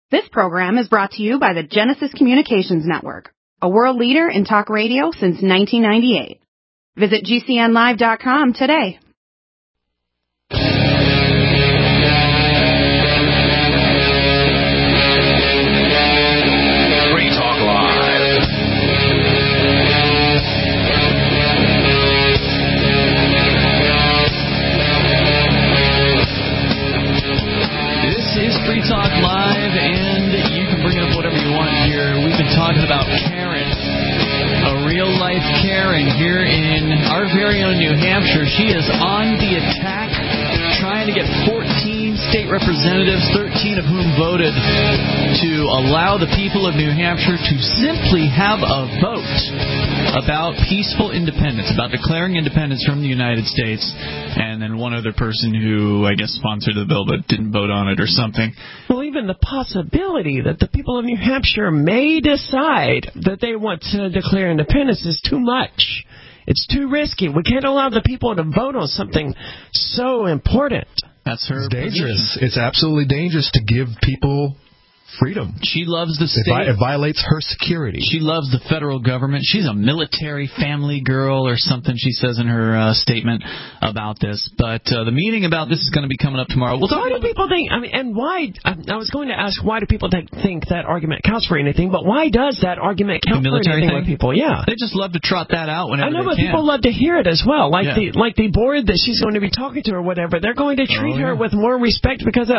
This program is brought to you by the Genesis Communications Network, a world leader in talk radio since 1998. Visit GCNlive.com today. Free Talk Live. This is Free Talk Live, and you can bring up whatever you want here. We've been talking about Karen, a real-life Karen here in our very own New Hampshire. She is on the attack, trying to get 14 state representatives, 13 of whom voted to allow the people of New Hampshire to simply have a vote about peaceful independence, about declaring independence from the United States, and then one other person who, I guess, sponsored the bill but didn't vote on it or something. Well, even the possibility that the people of New Hampshire may decide that they want to declare independence is too much. It's too risky. We can't allow the people to vote on something so important. That's her It's dangerous. position. It's absolutely dangerous to give people freedom. She loves the state. It violates her security. She loves the federal government. She's a military family girl or something, she says in her statement about this. But the meeting about this is going to be coming up tomorrow. Why do people think, and why, I was going to ask, why do people think that argument counts for anything, but why does that argument count for anything with people? Yeah. They just love to trot that out whenever they can. I know, but people love to hear it as well. Like the board that she's going to be talking to or whatever, they're going to treat her with more respect because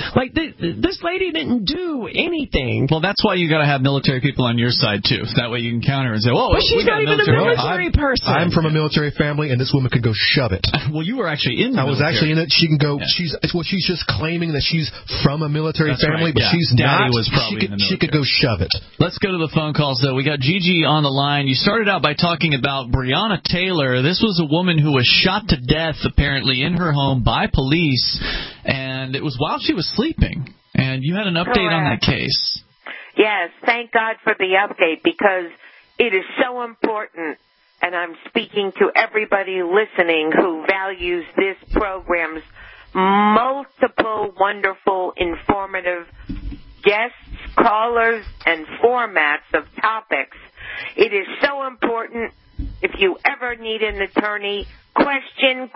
this lady didn't do anything. Well, that's why you got to have military people on your side too. That way you can counter and say, "Whoa, but she's not even a military person." I'm from a military family, and this woman could go shove it. Well, you were actually in the military. I was actually in it. She can go. Yeah. She's just claiming that she's from a military family, but she's Daddy not. Was probably in the military. She could go shove it. Let's go to the phone calls, though. We got Gigi on the line. You started out by talking about Breonna Taylor. This was a woman who was shot to death, apparently, in her home by police, and it was while she was sleeping. And you had an update on that case. Yes, thank God for the update because it is so important, and I'm speaking to everybody listening who values this program's multiple wonderful, informative guests, callers, and formats of topics. It is so important if you ever need an attorney, question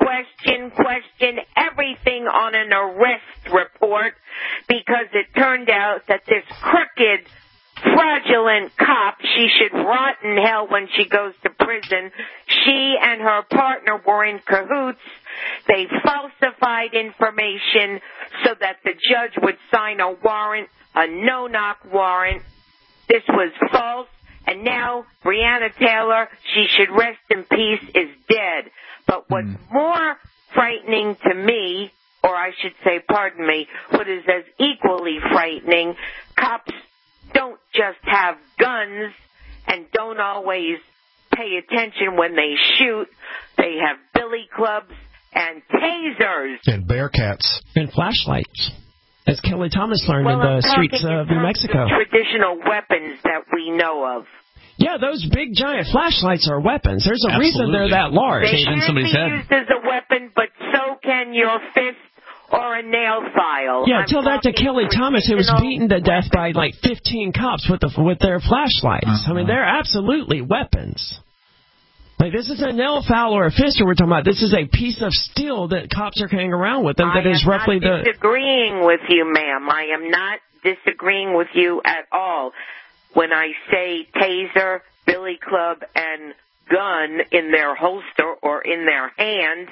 everything on an arrest report because it turned out that this crooked, fraudulent cop, she should rot in hell when she goes to prison. She and her partner were in cahoots. They falsified information so that the judge would sign a warrant, a no-knock warrant. This was false. And now Breonna Taylor, she should rest in peace, is dead. But what's more frightening to me, or I should say, pardon me, what is as equally frightening, cops don't just have guns and don't always pay attention when they shoot. They have billy clubs and tasers. And bearcats. And flashlights. As Kelly Thomas learned in the streets of New Mexico. Traditional weapons that we know of. Yeah, those big giant flashlights are weapons. There's a reason they're that large. They can be used as a weapon, but so can your fist or a nail file. Yeah, tell that to Kelly Thomas, who was beaten to death by like 15 cops with their flashlights. I mean, they're absolutely weapons. Like, this is a nail file or a fister we're talking about. This is a piece of steel that cops are carrying around with them that is roughly I am not disagreeing with you, ma'am. I am not disagreeing with you at all. When I say taser, billy club, and gun in their holster or in their hand,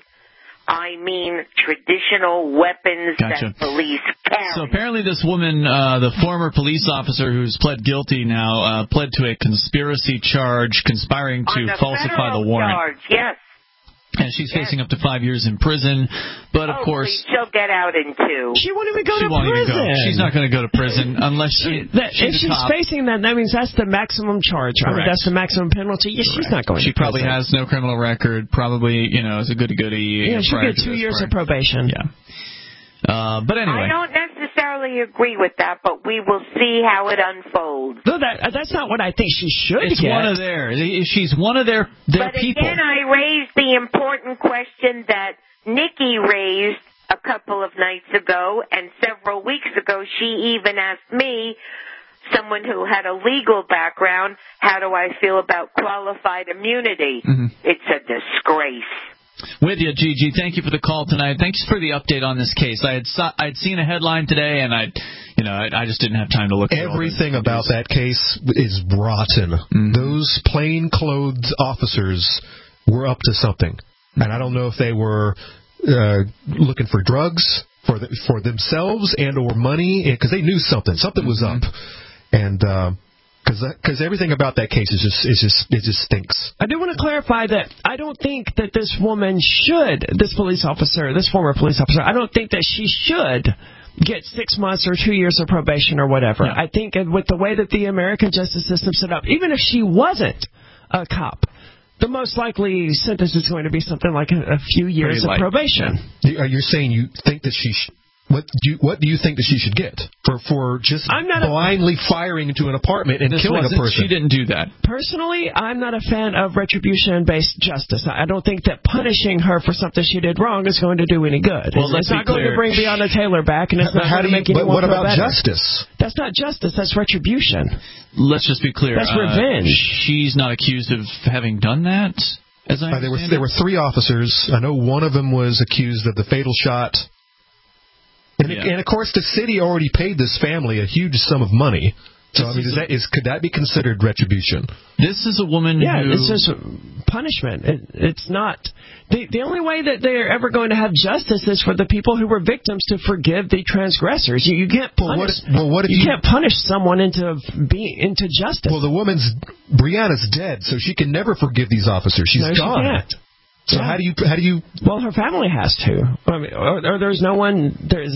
I mean traditional weapons that police carry. So apparently this woman, the former police officer who's pled guilty now, pled to a conspiracy charge, conspiring to falsify the warrant. Charge, yes. And she's facing up to 5 years in prison. But, of course, she'll get out in 2. She won't even go to prison. She's not going to go to prison unless if she's facing that means that's the maximum charge. Right? I mean, that's the maximum penalty. Yeah, she's not going to prison. She probably has no criminal record. Probably, is a goody-goody. Yeah, she'll get 2 years of probation. Yeah. But anyway. I don't necessarily agree with that, but we will see how it unfolds. No, that's not what I think she should get. It's one of theirs. She's one of their people. But again, I raised the important question that Nikki raised a couple of nights ago, and several weeks ago she even asked me, someone who had a legal background, how do I feel about qualified immunity? It's a disgrace. With you, Gigi. Thank you for the call tonight. Thanks for the update on this case. I'd seen a headline today, and I just didn't have time to look at everything about that case is rotten. Those plainclothes officers were up to something, and I don't know if they were looking for drugs for themselves and or money, because they knew something was up, and because everything about that case it just stinks. I do want to clarify that I don't think that this woman this former police officer, I don't think that she should get 6 months or 2 years of probation or whatever. Yeah. I think with the way that the American justice system set up, even if she wasn't a cop, the most likely sentence is going to be something like a few years of probation. Yeah. You're saying you think that she what do you think that she should get for just blindly firing into an apartment and killing a person? She didn't do that. Personally, I'm not a fan of retribution-based justice. I don't think that punishing her for something she did wrong is going to do any good. Well, it's not going to bring Breonna Taylor back, and it's not going to make anyone feel better. But what about justice? That's not justice. That's retribution. Let's just be clear. That's revenge. She's not accused of having done that. As I understand there were 3 officers. I know one of them was accused of the fatal shot. And of course, the city already paid this family a huge sum of money. So, could that be considered retribution? This is a woman who... it's just punishment. It's not... The only way that they're ever going to have justice is for the people who were victims to forgive the transgressors. You can't punish... you can't punish someone into justice. Well, Breonna's dead, so she can never forgive these officers. She's gone. She can't. So how do you? Well, her family has to. I mean, or there's no one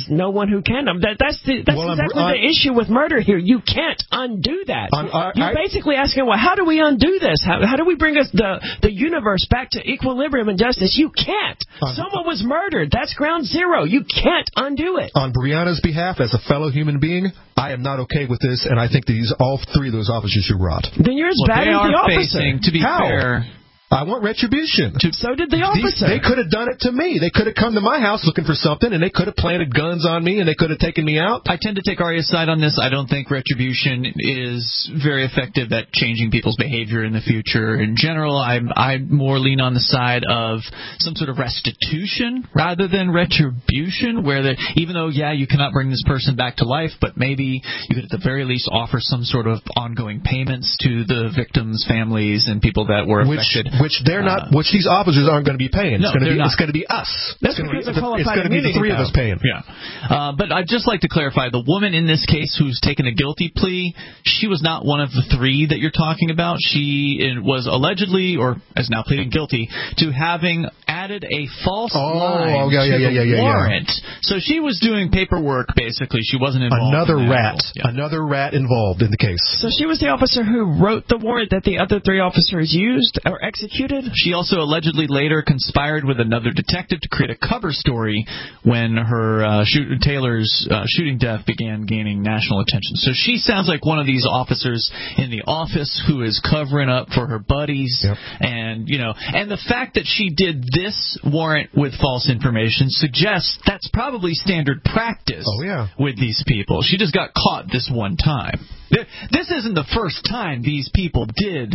who can. That's exactly the issue with murder here. You can't undo that. You're basically asking, well, how do we undo this? How do we bring us the universe back to equilibrium and justice? You can't. Someone was murdered. That's ground zero. You can't undo it. On Breonna's behalf, as a fellow human being, I am not okay with this, and I think that all 3 of those officers should rot. Then you're as bad as the officer. To be fair. I want retribution. So did the officer. They could have done it to me. They could have come to my house looking for something, and they could have planted guns on me, and they could have taken me out. I tend to take Arya's side on this. I don't think retribution is very effective at changing people's behavior in the future. In general, I more lean on the side of some sort of restitution rather than retribution, where even though, you cannot bring this person back to life, but maybe you could at the very least offer some sort of ongoing payments to the victims' families and people that were affected. Which these officers aren't going to be paying. It's going to be us. That's because it's going to be the 3 of us paying. Yeah. But I'd just like to clarify, the woman in this case who's taken a guilty plea, she was not one of the 3 that you're talking about. She was allegedly, or is now pleading guilty, to having added a false line to the warrant. So she was doing paperwork, basically. She wasn't involved. Another rat involved in the case. So she was the officer who wrote the warrant that the other 3 officers used or executed? She also allegedly later conspired with another detective to create a cover story when her Taylor's shooting death began gaining national attention. So she sounds like one of these officers in the office who is covering up for her buddies. Yep. And the fact that she did this warrant with false information suggests that's probably standard practice with these people. She just got caught this one time. This isn't the first time these people did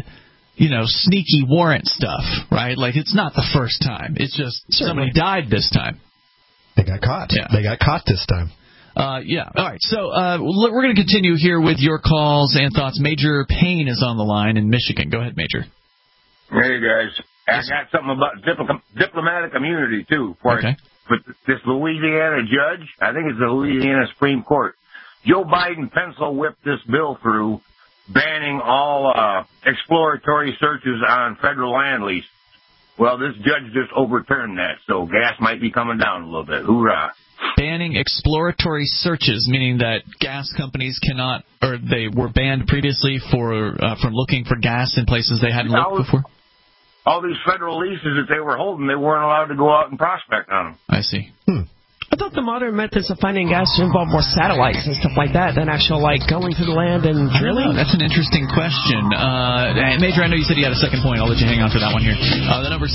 sneaky warrant stuff, right? Like, it's not the first time. It's just somebody died this time. They got caught. Yeah. They got caught this time. All right. So we're going to continue here with your calls and thoughts. Major Payne is on the line in Michigan. Go ahead, Major. Hey, guys. I got something about diplomatic immunity, too. Okay. But this Louisiana judge, I think it's the Louisiana Supreme Court, Joe Biden pencil whipped this bill through, banning all exploratory searches on federal land leases. Well, this judge just overturned that, so gas might be coming down a little bit. Hoorah. Banning exploratory searches, meaning that gas companies cannot, or they were banned previously from looking for gas in places they hadn't looked before? All these federal leases that they were holding, they weren't allowed to go out and prospect on them. I see. thought the modern methods of finding gas involve more satellites and stuff like that than actual, going through the land and drilling. That's an interesting question. Major, I know you said you had a second point. I'll let you hang on for that one here. The number is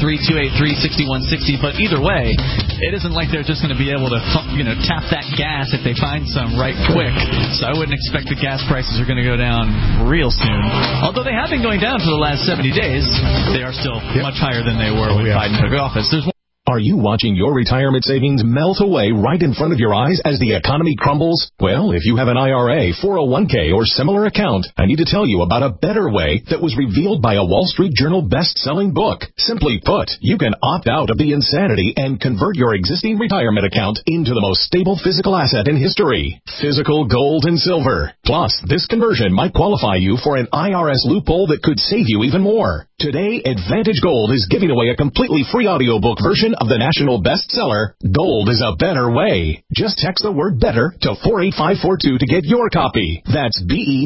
603-283-6160. But either way, it isn't like they're just going to be able to, tap that gas if they find some right quick. So I wouldn't expect the gas prices are going to go down real soon. Although they have been going down for the last 70 days, they are still much higher than they were when Biden took office. Are you watching your retirement savings melt away right in front of your eyes as the economy crumbles? Well, if you have an IRA, 401k, or similar account, I need to tell you about a better way that was revealed by a Wall Street Journal best-selling book. Simply put, you can opt out of the insanity and convert your existing retirement account into the most stable physical asset in history, physical gold and silver. Plus, this conversion might qualify you for an IRS loophole that could save you even more. Today, Advantage Gold is giving away a completely free audiobook version of the national bestseller, Gold is a Better Way. Just text the word BETTER to 48542 to get your copy. That's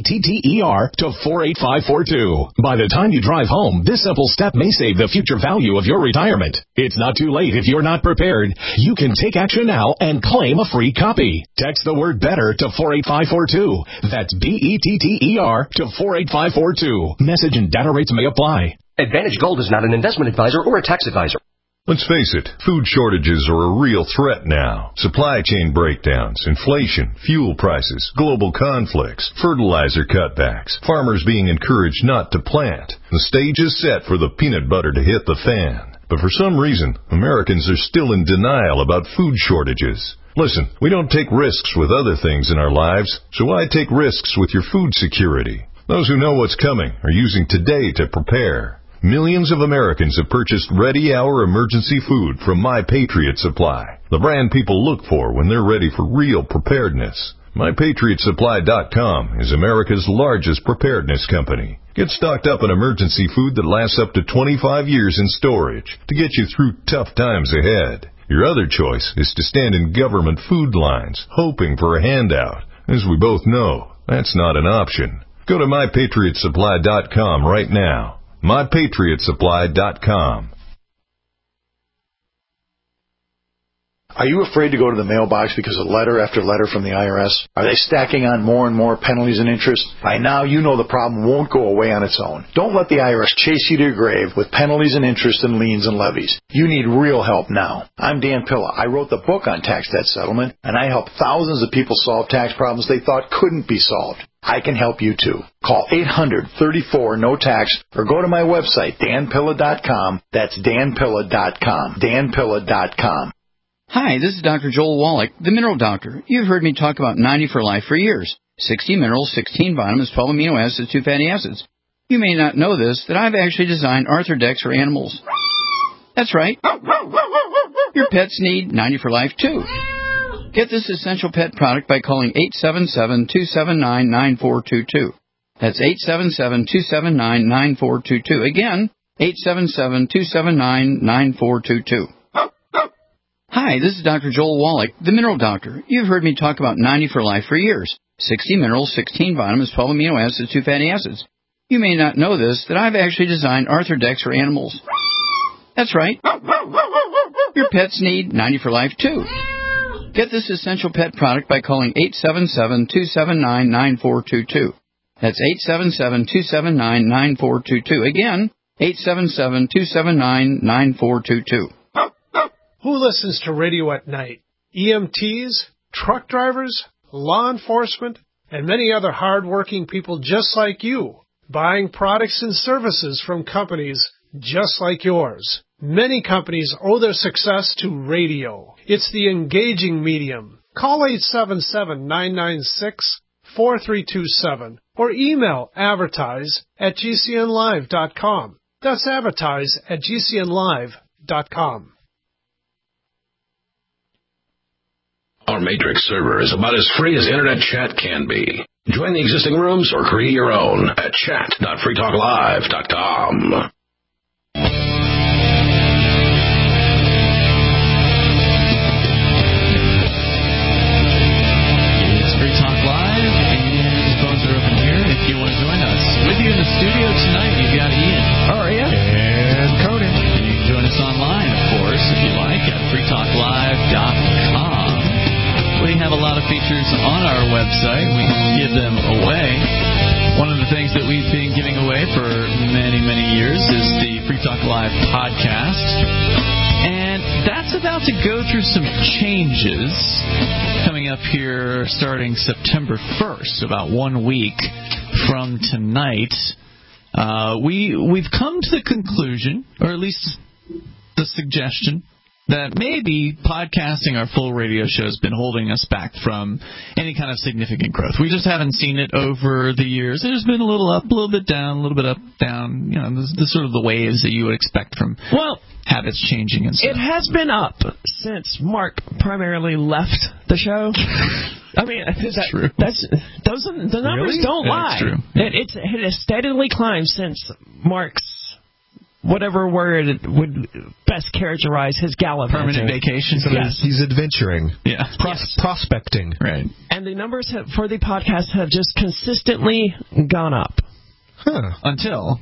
BETTER to 48542. By the time you drive home, this simple step may save the future value of your retirement. It's not too late if you're not prepared. You can take action now and claim a free copy. Text the word BETTER to 48542. That's BETTER to 48542. Message and data rates may apply. Advantage Gold is not an investment advisor or a tax advisor. Let's face it, food shortages are a real threat now. Supply chain breakdowns, inflation, fuel prices, global conflicts, fertilizer cutbacks, farmers being encouraged not to plant. The stage is set for the peanut butter to hit the fan. But for some reason, Americans are still in denial about food shortages. Listen, we don't take risks with other things in our lives, so why take risks with your food security? Those who know what's coming are using today to prepare. Millions of Americans have purchased ready-hour emergency food from My Patriot Supply, the brand people look for when they're ready for real preparedness. MyPatriotSupply.com is America's largest preparedness company. Get stocked up on emergency food that lasts up to 25 years in storage to get you through tough times ahead. Your other choice is to stand in government food lines, hoping for a handout. As we both know, that's not an option. Go to MyPatriotSupply.com right now. MyPatriotSupply.com. Are you afraid to go to the mailbox because of letter after letter from the IRS? Are they stacking on more and more penalties and interest? By now, you know the problem won't go away on its own. Don't let the IRS chase you to your grave with penalties and interest and liens and levies. You need real help now. I'm Dan Pilla. I wrote the book on tax debt settlement, and I help thousands of people solve tax problems they thought couldn't be solved. I can help you too. Call 800-34-NO-TAX or go to my website, danpilla.com. That's danpilla.com. danpilla.com. Hi, this is Dr. Joel Wallach, the Mineral Doctor. You've heard me talk about 90 for Life for years. 60 minerals, 16 vitamins, 12 amino acids, 2 fatty acids. You may not know this, that I've actually designed Arthrodex for animals. That's right. Your pets need 90 for Life too. Get this essential pet product by calling 877-279-9422. That's 877-279-9422. Again, 877-279-9422. Hi, this is Dr. Joel Wallach, the Mineral Doctor. You've heard me talk about 90 for Life for years. 60 minerals, 16 vitamins, 12 amino acids, 2 fatty acids. You may not know this, that I've actually designed Arthrodex for animals. That's right. Your pets need 90 for Life too. Get this essential pet product by calling 877-279-9422. That's 877-279-9422. Again, 877-279-9422. Who listens to radio at night? EMTs, truck drivers, law enforcement, and many other hard-working people just like you, buying products and services from companies just like yours. Many companies owe their success to radio. It's the engaging medium. Call 877-996-4327 or email advertise@gcnlive.com. That's advertise@gcnlive.com. Our Matrix server is about as free as Internet chat can be. Join the existing rooms or create your own at chat.freetalklive.com. It's Free Talk Live, and phones are open here if you want to join us. With you in the studio tonight, you've got Ian. Aria. And Conan. And you can join us online, of course, if you like, at freetalklive.com. features on our website. We give them away. One of the things that we've been giving away for many, many years is the Free Talk Live podcast. And that's about to go through some changes coming up here starting September 1st, about 1 week from tonight. We've come to the conclusion, or at least the suggestion, that maybe podcasting our full radio show has been holding us back from any kind of significant growth. We just haven't seen it over the years. There's been a little up, a little bit down, a little bit up, down, the sort of the waves that you would expect from habits changing and stuff. It has been up since Mark primarily left the show. I mean, that's true. The numbers don't lie. That's true. It has steadily climbed since Mark's, whatever word would best characterize his gallivanting. Permanent vacation. So yes. He's adventuring. Yeah. Prospecting. Right. And the numbers for the podcast have just consistently gone up. Until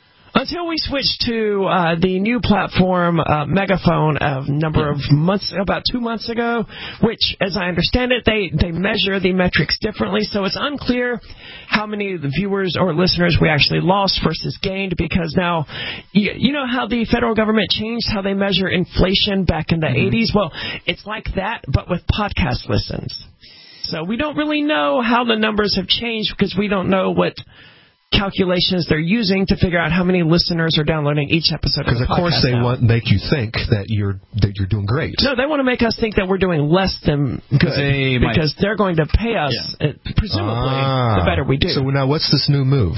we switched to the new platform, Megaphone, about 2 months ago, which, as I understand it, they measure the metrics differently, so it's unclear how many of the viewers or listeners we actually lost versus gained, because now, you know how the federal government changed how they measure inflation back in the 80s? Well, it's like that, but with podcast listens. So we don't really know how the numbers have changed, because we don't know what calculations they're using to figure out how many listeners are downloading each episode of the podcast. Because of course they want to make you think that you're doing great. No, they want to make us think that we're doing less than good because they're going to pay us, presumably, the better we do. So now what's this new move?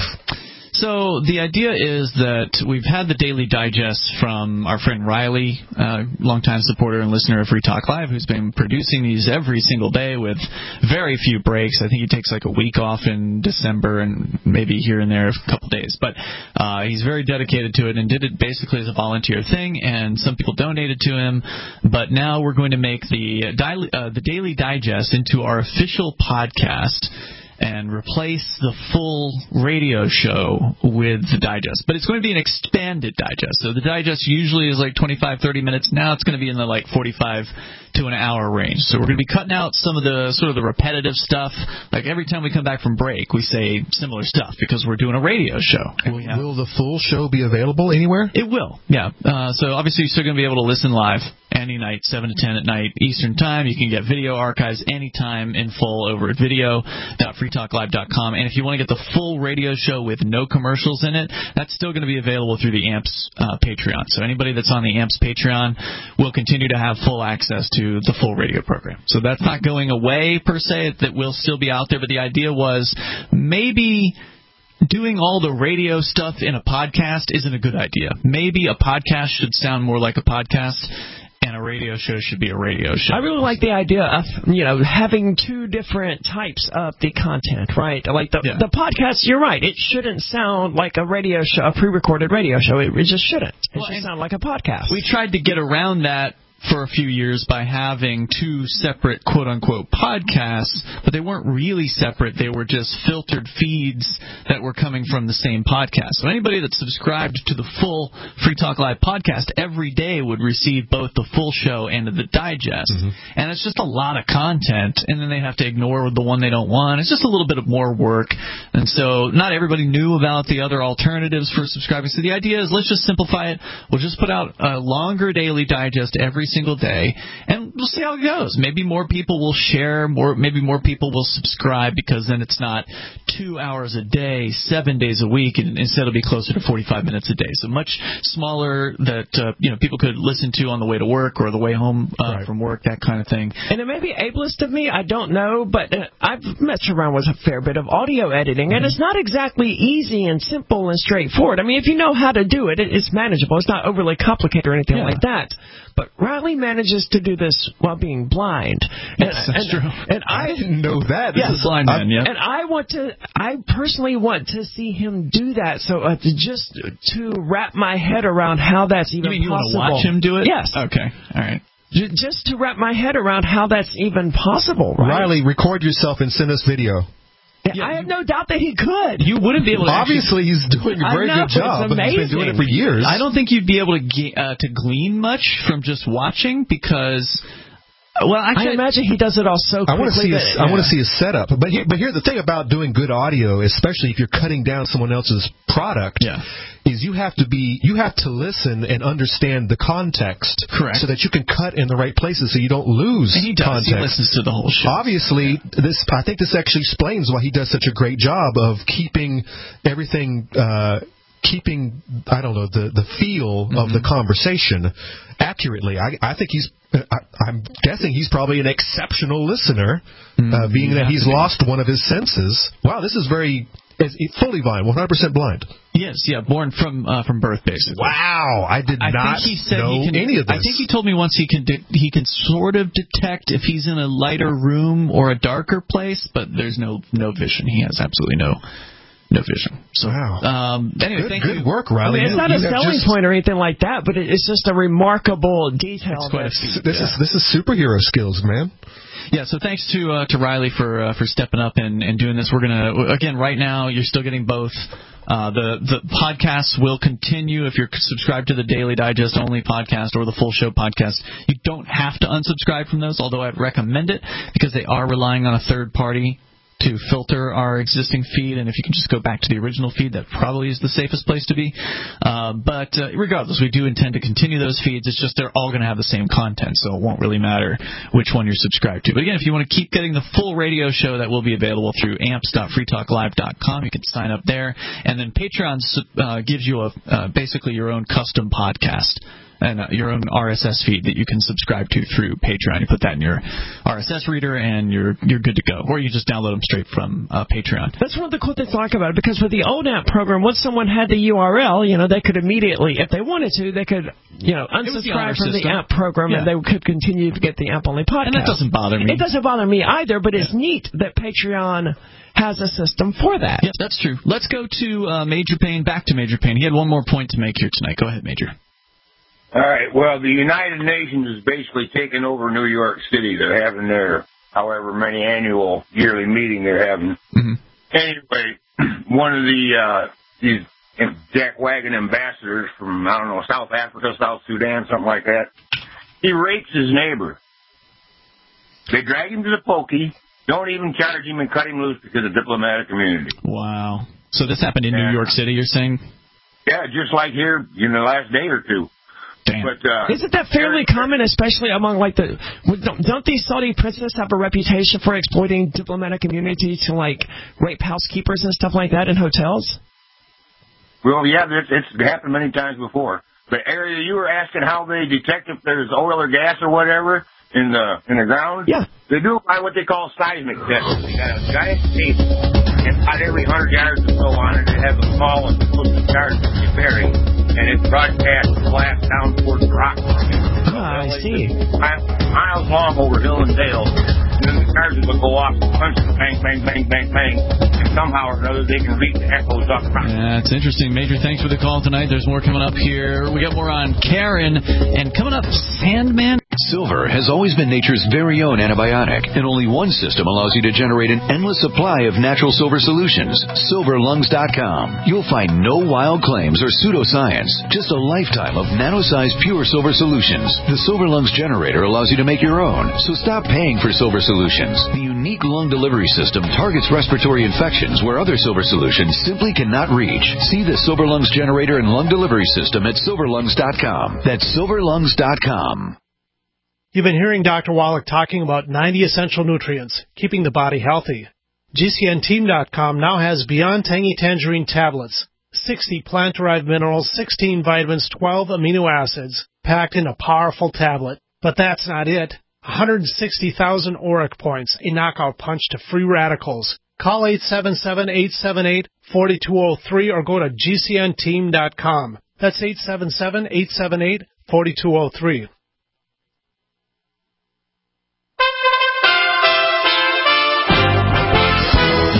So the idea is that we've had the daily digest from our friend Riley, longtime supporter and listener of Free Talk Live, who's been producing these every single day with very few breaks. I think he takes like a week off in December and maybe here and there a couple days. But he's very dedicated to it and did it basically as a volunteer thing, and some people donated to him. But now we're going to make the daily digest into our official podcast and replace the full radio show with the digest. But it's going to be an expanded digest. So the digest usually is like 25, 30 minutes. Now it's going to be in the like 45 to an hour range. So we're going to be cutting out some of the sort of the repetitive stuff. Like every time we come back from break, we say similar stuff because we're doing a radio show. Will the full show be available anywhere? It will, yeah. So obviously you're still going to be able to listen live any night, 7 to 10 at night Eastern Time. You can get video archives anytime in full over at video.freetalklive.com. And if you want to get the full radio show with no commercials in it, that's still going to be available through the AMPS Patreon. So anybody that's on the AMPS Patreon will continue to have full access to the full radio program. So that's not going away per se. That will still be out there. But the idea was maybe doing all the radio stuff in a podcast isn't a good idea. Maybe a podcast should sound more like a podcast, and a radio show should be a radio show. I really like the idea of, having two different types of the content, right? Like the podcast, you're right. It shouldn't sound like a radio show, a pre-recorded radio show. It just shouldn't. It should sound like a podcast. We tried to get around that for a few years by having two separate quote-unquote podcasts, but they weren't really separate. They were just filtered feeds that were coming from the same podcast. So anybody that subscribed to the full Free Talk Live podcast every day would receive both the full show and the digest. Mm-hmm. And it's just a lot of content, and then they have to ignore the one they don't want. It's just a little bit of more work. And so not everybody knew about the other alternatives for subscribing. So the idea is let's just simplify it. We'll just put out a longer daily digest every single day, and we'll see how it goes. Maybe more people will share, maybe more people will subscribe, because then it's not 2 hours a day, 7 days a week, and instead it'll be closer to 45 minutes a day. So much smaller that people could listen to on the way to work or the way home from work, that kind of thing. And it may be ableist of me, I don't know, but I've messed around with a fair bit of audio editing, and it's not exactly easy and simple and straightforward. I mean, if you know how to do it, it's manageable. It's not overly complicated or anything like that. But Riley manages to do this while being blind. Yes, that's true. And I didn't know that. This is a blind man, yeah. And I personally want to see him do that. So just to wrap my head around how that's even possible. You want to watch him do it? Yes. Okay. All right. Just to wrap my head around how that's even possible, right? Riley, record yourself and send us video. Yeah, I have no doubt that he could. You wouldn't be able to. Obviously, he's doing a very good job. But he's been doing it for years. I don't think you'd be able to glean much from just watching, because Well, actually, I imagine he does it all so quickly. I want to see his setup. But here's the thing about doing good audio, especially if you're cutting down someone else's product, is you have to listen and understand the context, correct, so that you can cut in the right places so you don't lose and he does. context. He listens to the whole show. Obviously, I think this actually explains why he does such a great job of keeping everything. Keeping, I don't know, the feel of the conversation accurately. I think I'm guessing he's probably an exceptional listener, being that he's lost one of his senses. Wow, this is fully blind, 100% blind. Yes, born from birth, basically. Wow, I did not know any of this. I think he told me once he can sort of detect if he's in a lighter room or a darker place, but there's no vision. He has absolutely no vision. So, anyway, thank you. Good work, Riley. It's not a selling point or anything like that, but it's just a remarkable detail. This is superhero skills, man. Yeah, so thanks to Riley for stepping up and doing this. We're gonna again right now. You're still getting both. The podcasts will continue if you're subscribed to the Daily Digest only podcast or the Full Show podcast. You don't have to unsubscribe from those, although I'd recommend it because they are relying on a third party to filter our existing feed, and if you can just go back to the original feed, that probably is the safest place to be. But regardless, we do intend to continue those feeds. It's just they're all going to have the same content, so it won't really matter which one you're subscribed to. But again, if you want to keep getting the full radio show, that will be available through amps.freetalklive.com. You can sign up there, and then Patreon gives you basically your own custom podcast and your own RSS feed that you can subscribe to through Patreon. You put that in your RSS reader, and you're good to go. Or you just download them straight from Patreon. That's one of the cool things I like about it, because with the old AMP program, once someone had the URL, they could immediately, if they wanted to, they could, unsubscribe from the AMP program, and they could continue to get the AMP-only podcast. And that doesn't bother me. It doesn't bother me either, but it's neat that Patreon has a system for that. Yes, that's true. Let's go to Major Payne, back to Major Payne. He had one more point to make here tonight. Go ahead, Major. All right. Well, the United Nations is basically taking over New York City. They're having their however many annual yearly meeting they're having. Mm-hmm. Anyway, one of these jackwagon ambassadors from, I don't know, South Africa, South Sudan, something like that, he rapes his neighbor. They drag him to the pokey, don't even charge him and cut him loose because of diplomatic immunity. Wow. So this happened in New York City, you're saying? Yeah, just like here in the last day or two. But, isn't that fairly common, especially among don't these Saudi princes have a reputation for exploiting diplomatic immunity to rape housekeepers and stuff like that in hotels? Well, yeah, it's happened many times before. But Area, you were asking how they detect if there's oil or gas or whatever in the ground. Yeah, they do it by what they call seismic tests. They got a giant tape, and about every 100 yards or so on it, they have a small and close charge to get bearing. And it broadcasts blast down towards the rock. I see. Miles long over hill and dale. And then the charges will go off, punch, bang, bang, bang, bang, bang. And somehow or another, they can reach the echoes off the rock. That's interesting. Major, thanks for the call tonight. There's more coming up here. We got more on Karen. And coming up, Sandman. Silver has always been nature's very own antibiotic, and only one system allows you to generate an endless supply of natural silver solutions. SilverLungs.com. You'll find no wild claims or pseudoscience, just a lifetime of nano-sized pure silver solutions. The Silver Lungs generator allows you to make your own, so stop paying for silver solutions. The unique lung delivery system targets respiratory infections where other silver solutions simply cannot reach. See the Silver Lungs generator and lung delivery system at SilverLungs.com. That's SilverLungs.com. You've been hearing Dr. Wallach talking about 90 essential nutrients, keeping the body healthy. GCNteam.com now has Beyond Tangy Tangerine tablets, 60 plant-derived minerals, 16 vitamins, 12 amino acids, packed in a powerful tablet. But that's not it. 160,000 auric points, a knockout punch to free radicals. Call 877-878-4203 or go to GCNteam.com. That's 877-878-4203.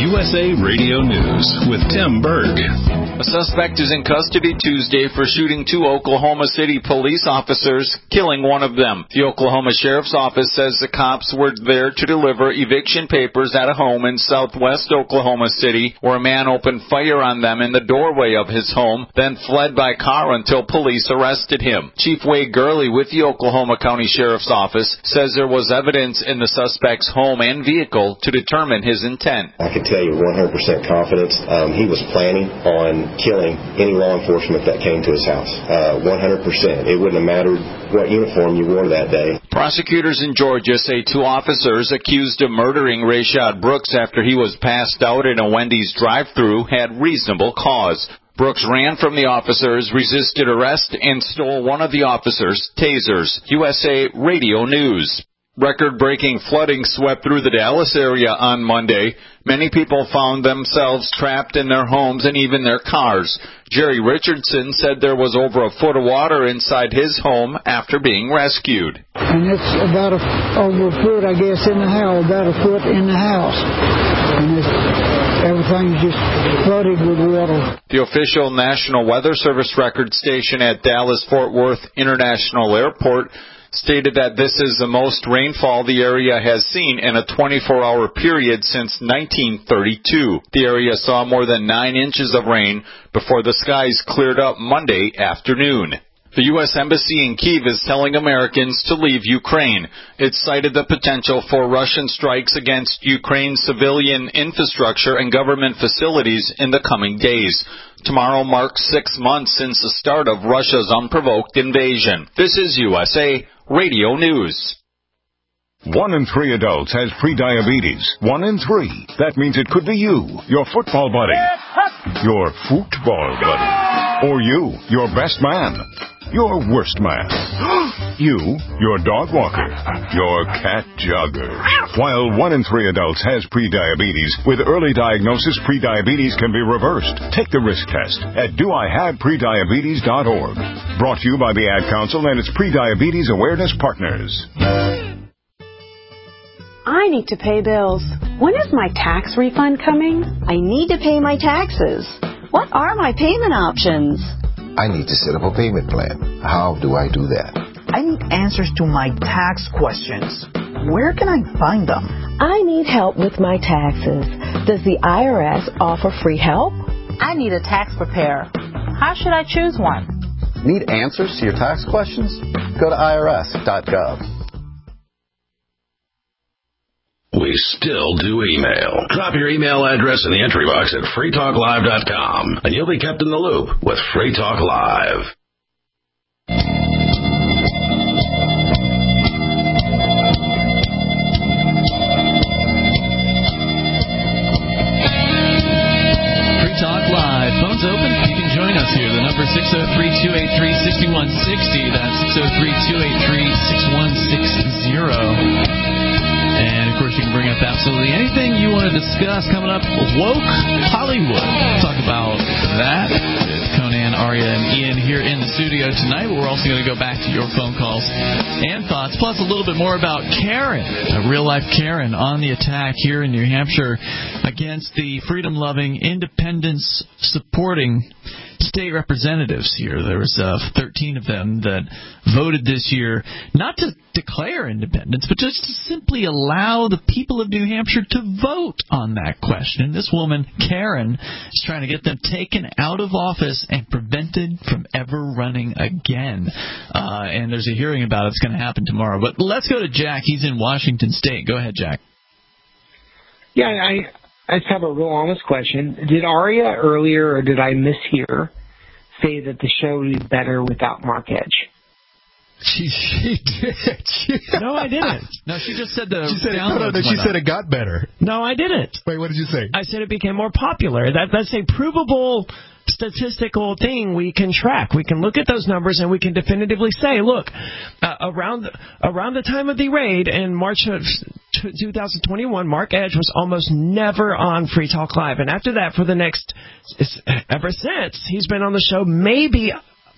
USA Radio News with Tim Berg. A suspect is in custody Tuesday for shooting 2 Oklahoma City police officers, killing one of them. The Oklahoma Sheriff's Office says the cops were there to deliver eviction papers at a home in southwest Oklahoma City, where a man opened fire on them in the doorway of his home, then fled by car until police arrested him. Chief Wade Gurley with the Oklahoma County Sheriff's Office says there was evidence in the suspect's home and vehicle to determine his intent. I can tell you 100% confidence he was planning on killing any law enforcement that came to his house. 100%. It wouldn't have mattered what uniform you wore that day. Prosecutors in Georgia say 2 officers accused of murdering Rayshad Brooks after he was passed out in a Wendy's drive-thru had reasonable cause. Brooks ran from the officers, resisted arrest, and stole one of the officers' tasers. USA Radio News. Record-breaking flooding swept through the Dallas area on Monday. Many people found themselves trapped in their homes and even their cars. Jerry Richardson said there was over a foot of water inside his home after being rescued. And it's about over a foot, I guess, in the house, about a foot in the house. And everything's just flooded with water. The official National Weather Service record station at Dallas-Fort Worth International Airport stated that this is the most rainfall the area has seen in a 24-hour period since 1932. The area saw more than 9 inches of rain before the skies cleared up Monday afternoon. The U.S. Embassy in Kyiv is telling Americans to leave Ukraine. It cited the potential for Russian strikes against Ukraine's civilian infrastructure and government facilities in the coming days. Tomorrow marks 6 months since the start of Russia's unprovoked invasion. This is USA Radio News. 1 in 3 adults has prediabetes. 1 in 3. That means it could be you, your football buddy, your football buddy, or you, your best man, your worst man, you, your dog walker, your cat jogger. While 1 in 3 adults has prediabetes, with early diagnosis, prediabetes can be reversed. Take the risk test at doihaveprediabetes.org. Brought to you by the Ad Council and its Prediabetes Awareness Partners. I need to pay bills. When is my tax refund coming? I need to pay my taxes. What are my payment options? I need to set up a payment plan. How do I do that? I need answers to my tax questions. Where can I find them? I need help with my taxes. Does the IRS offer free help? I need a tax preparer. How should I choose one? Need answers to your tax questions? Go to irs.gov. We still do email. Drop your email address in the entry box at freetalklive.com, and you'll be kept in the loop with Free Talk Live. Free Talk Live. Phones open. You can join us here. The number is 603-283-6160. That's 603-283-6160. And, of course, you can bring up absolutely anything you want to discuss coming up. Woke Hollywood. We'll talk about that with Conan, Arya, and Ian here in the studio tonight. We're also going to go back to your phone calls and thoughts, plus a little bit more about Karen, a real-life Karen, on the attack here in New Hampshire against the freedom-loving, independence-supporting state representatives here. There was 13 of them that voted this year not to declare independence, but just to simply allow the people of New Hampshire to vote on that question. This woman, Karen, is trying to get them taken out of office and prevented from ever running again. And there's a hearing about it. It's going to happen tomorrow. But let's go to Jack. He's in Washington State. Go ahead, Jack. Yeah, I just have a real honest question. Did Arya earlier, or did I mishear, say that the show would be better without Mark Edge? She did. No, I didn't. No, she just said the she said it got better. No, I didn't. Wait, what did you say? I said it became more popular. That's a provable statistical thing we can track. We can look at those numbers and we can definitively say, look, around the time of the raid in March of 2021, Mark Edge was almost never on Free Talk Live. And after that, ever since, he's been on the show maybe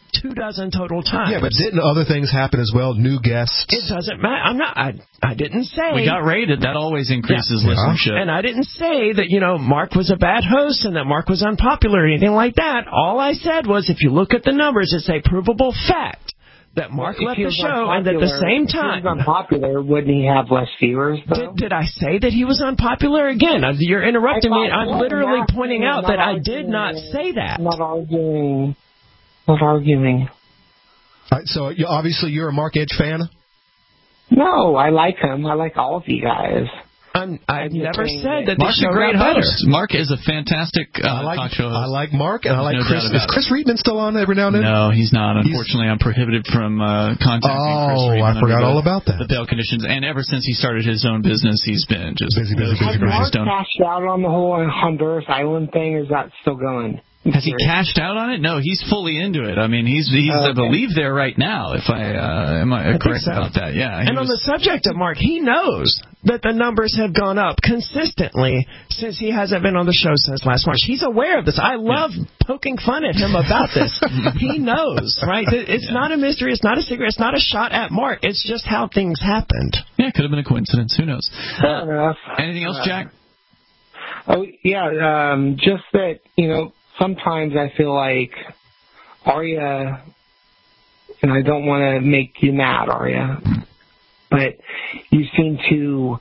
24 total times. Yeah, but didn't other things happen as well? New guests? It doesn't matter. I didn't say. We got rated. That always increases listenership. And I didn't say that, Mark was a bad host and that Mark was unpopular or anything like that. All I said was, if you look at the numbers, it's a provable fact that Mark left the show, and at the same time... If he was unpopular, wouldn't he have less viewers, though? Did I say that he was unpopular? Again, you're interrupting me. I'm literally pointing out that I did not say that. Not arguing. Not arguing. All right, so obviously you're a Mark Edge fan? No, I like him. I like all of you guys. I've never said that Mark's a great host. Mark is a fantastic talk show host. I like Mark, and I like no Chris. Is Chris Reedman still on every now and then? No, he's not. Unfortunately, I'm prohibited from contacting Chris Reedman. I forgot all about that. The bail conditions. And ever since he started his own business, he's been just busy. Has Mark cashed out on the whole Honduras Island thing? Is that still going? Has he cashed out on it? No, he's fully into it. I mean, he's I believe, there right now, if am I correct about that? Yeah. And on the subject of Mark, he knows that the numbers have gone up consistently since he hasn't been on the show since last March. He's aware of this. I love poking fun at him about this. He knows, right? It's not a mystery. It's not a secret. It's not a shot at Mark. It's just how things happened. Yeah, it could have been a coincidence. Who knows? Fair enough. Anything else, Jack? Oh, yeah, just that, sometimes I feel like Arya, and I don't want to make you mad, Arya, but you seem to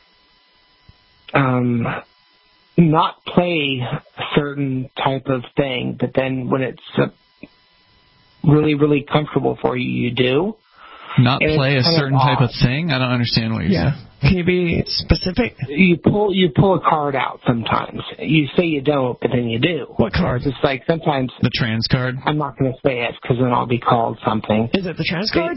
not play a certain type of thing, but then when it's really, really comfortable for you, you do. Not play a certain type of thing? I don't understand what you're saying. Can you be specific? You pull a card out sometimes. You say you don't, but then you do. What card? It's like sometimes... The trans card? I'm not going to say it because then I'll be called something. Is it the trans card?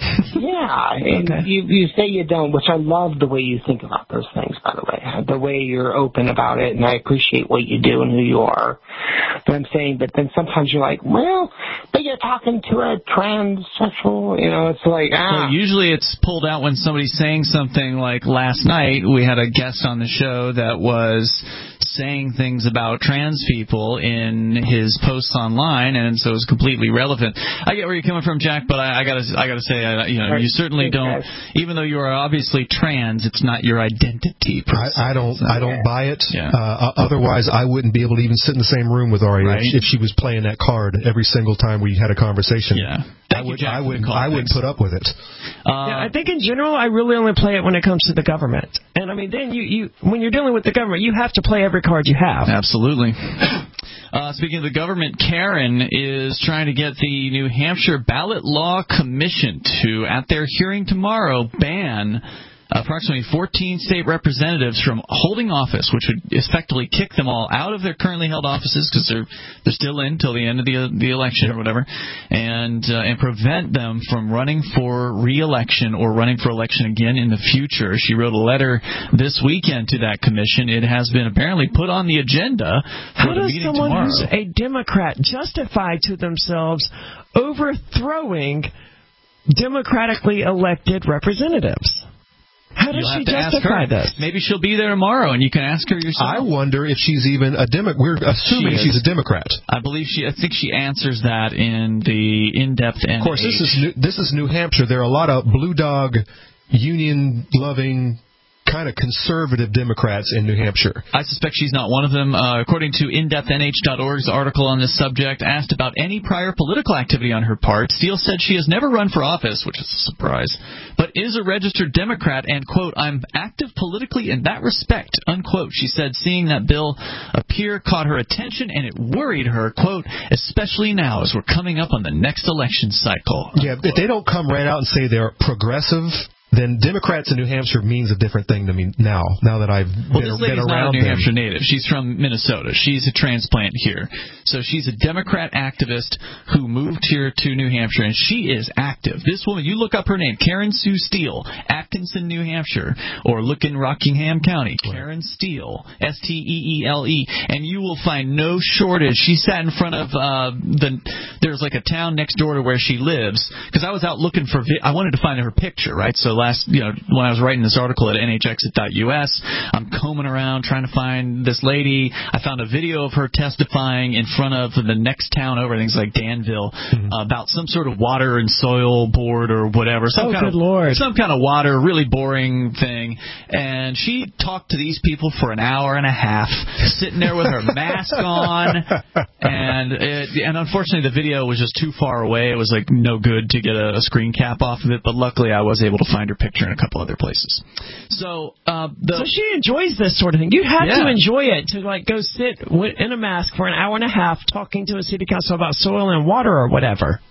Yeah, and you say you don't, which I love the way you think about those things, by the way. The way you're open about it, and I appreciate what you do and who you are. But I'm saying, but then sometimes you're like, well, but you're talking to a transsexual, it's like, Well, usually it's pulled out when somebody's saying something like last night we had a guest on the show that was saying things about trans people in his posts online, and so it's completely relevant. I get where you're coming from, Jack, but I gotta say, you certainly don't. Even though you are obviously trans, it's not your identity. I don't buy it. Yeah. Otherwise, I wouldn't be able to even sit in the same room with Arya if she was playing that card every single time we had a conversation. Yeah. I wouldn't put up with it. I think in general, I really only play it when it comes to the government. And I mean, then you when you're dealing with the government, you have to play every card you have. Absolutely. Speaking of the government, Karen is trying to get the New Hampshire Ballot Law Commission to, at their hearing tomorrow, ban approximately 14 state representatives from holding office, which would effectively kick them all out of their currently held offices because they're still in until the end of the election or whatever, and prevent them from running for re-election or running for election again in the future. She wrote a letter this weekend to that commission. It has been apparently put on the agenda for the meeting tomorrow. How does someone who's a Democrat justify to themselves overthrowing democratically elected representatives? How does she justify this? Maybe she'll be there tomorrow, and you can ask her yourself. I wonder if she's even a Democrat. We're assuming she's a Democrat. I think she answers that in the in-depth NH. Of course, this is New Hampshire. There are a lot of blue dog, union-loving, kind of conservative Democrats in New Hampshire. I suspect she's not one of them. According to indepthnh.org's article on this subject, asked about any prior political activity on her part, Steele said she has never run for office, which is a surprise, but is a registered Democrat and, quote, I'm active politically in that respect, unquote. She said seeing that bill appear caught her attention and it worried her, quote, especially now as we're coming up on the next election cycle. Yeah, if they don't come right out and say they're progressive, then Democrats in New Hampshire means a different thing to me now that I've been around them. This lady's not a New Hampshire native. She's from Minnesota. She's a transplant here. So she's a Democrat activist who moved here to New Hampshire, and she is active. This woman, you look up her name, Karen Sue Steele, Atkinson, New Hampshire, or look in Rockingham County, Karen Steele, Steele, and you will find no shortage. She sat in front of there's like a town next door to where she lives, because I was out looking for, I wanted to find her picture, right? So when I was writing this article at nhexit.us. I'm combing around trying to find this lady. I found a video of her testifying in front of the next town over, I think it's like Danville, about some sort of water and soil board or whatever. Some kind of water, really boring thing. And she talked to these people for an hour and a half, sitting there with her mask on, and unfortunately the video was just too far away. It was like no good to get a screen cap off of it, but luckily I was able to find her picture in a couple other places. So she enjoys this sort of thing. You have to enjoy it to like go sit in a mask for an hour and a half talking to a city council about soil and water or whatever.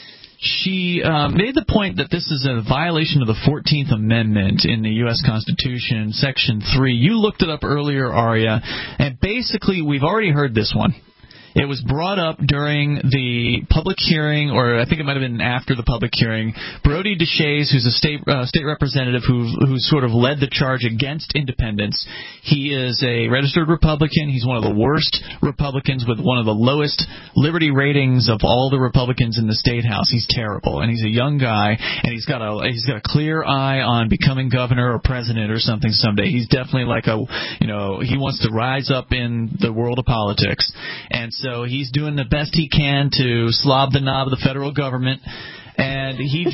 She made the point that this is a violation of the 14th Amendment in the U.S. Constitution, Section 3. You looked it up earlier, Aria, and basically we've already heard this one. It was brought up during the public hearing, or I think it might have been after the public hearing. Brody Deshays, who's a state representative who sort of led the charge against independence, he is a registered Republican. He's one of the worst Republicans with one of the lowest liberty ratings of all the Republicans in the state house. He's terrible, and he's a young guy, and he's got a clear eye on becoming governor or president or something someday. He's definitely like he wants to rise up in the world of politics, and so he's doing the best he can to slob the knob of the federal government, and he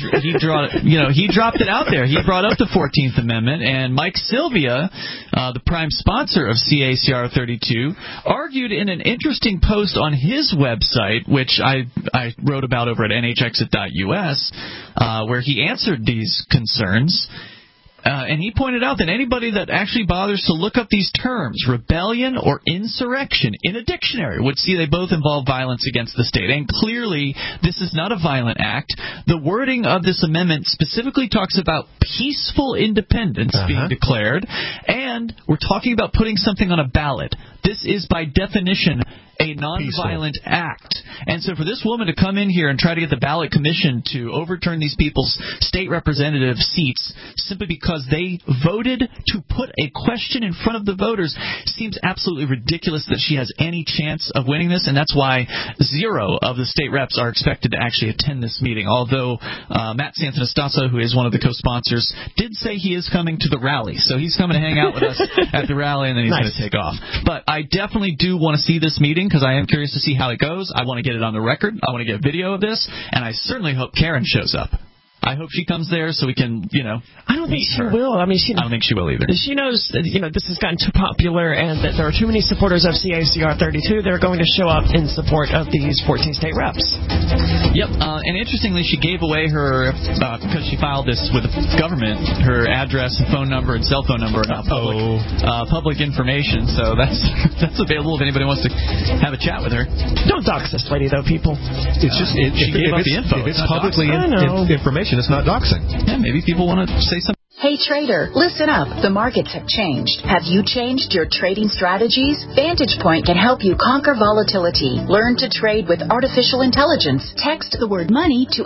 dropped it out there. He brought up the 14th Amendment, and Mike Sylvia, the prime sponsor of CACR 32, argued in an interesting post on his website, which I wrote about over at nhexit.us, where he answered these concerns. And he pointed out that anybody that actually bothers to look up these terms, rebellion or insurrection, in a dictionary would see they both involve violence against the state. And clearly, this is not a violent act. The wording of this amendment specifically talks about peaceful independence being declared, and we're talking about putting something on a ballot. This is, by definition, a nonviolent act. And so for this woman to come in here and try to get the ballot commission to overturn these people's state representative seats simply because they voted to put a question in front of the voters seems absolutely ridiculous that she has any chance of winning this, and that's why 0 of the state reps are expected to actually attend this meeting, although Matt Santonastasso, who is one of the co-sponsors, did say he is coming to the rally. So he's coming to hang out with us at the rally, and then he's going to take off. But I definitely do want to see this meeting because I am curious to see how it goes. I want to get it on the record. I want to get a video of this, and I certainly hope Karen shows up. I hope she comes there so we can, I don't think she will. I mean, I don't think she will either. She knows that, this has gotten too popular and that there are too many supporters of CACR 32. They're going to show up in support of these 14 state reps. Yep. And interestingly, she gave away her, because she filed this with the government, her address and phone number and cell phone number are public information. So that's available if anybody wants to have a chat with her. Don't dox this lady, though, people. It's just, she gave out the info. If it's publicly information, it's not doxing. Yeah, maybe people want to say something. Hey trader, listen up. The markets have changed. Have you changed your trading strategies? Vantage Point can help you conquer volatility. Learn to trade with artificial intelligence. Text the word money to